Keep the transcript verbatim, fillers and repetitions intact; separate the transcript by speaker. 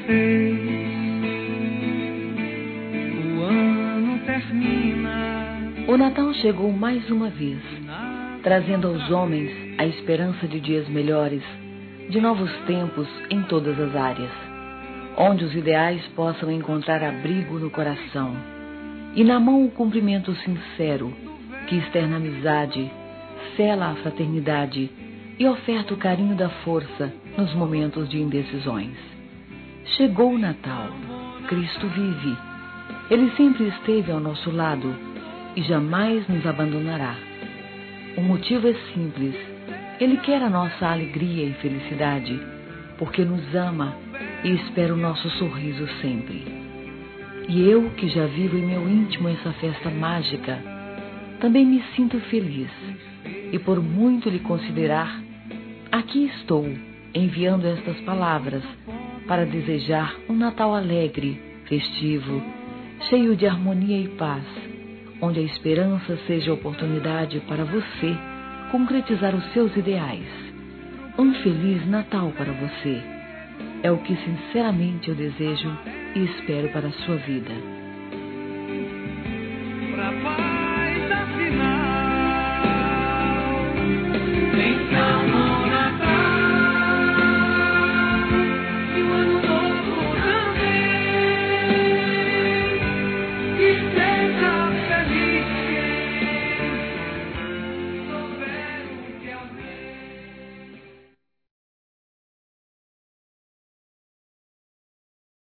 Speaker 1: você. O ano termina.
Speaker 2: O Natal chegou mais uma vez, trazendo aos homens a esperança de dias melhores, de novos tempos em todas as áreas, onde os ideais possam encontrar abrigo no coração, e na mão o cumprimento sincero, que externa amizade, sela a fraternidade e oferta o carinho da força nos momentos de indecisões. Chegou o Natal, Cristo vive. Ele sempre esteve ao nosso lado e jamais nos abandonará. O motivo é simples. Ele quer a nossa alegria e felicidade, porque nos ama e espera o nosso sorriso sempre. E eu, que já vivo em meu íntimo essa festa mágica, também me sinto feliz. E por muito lhe considerar, aqui estou, enviando estas palavras para desejar um Natal alegre, festivo, cheio de harmonia e paz, onde a esperança seja oportunidade para você concretizar os seus ideais. Um Feliz Natal para você. É o que sinceramente eu desejo e espero para a sua vida.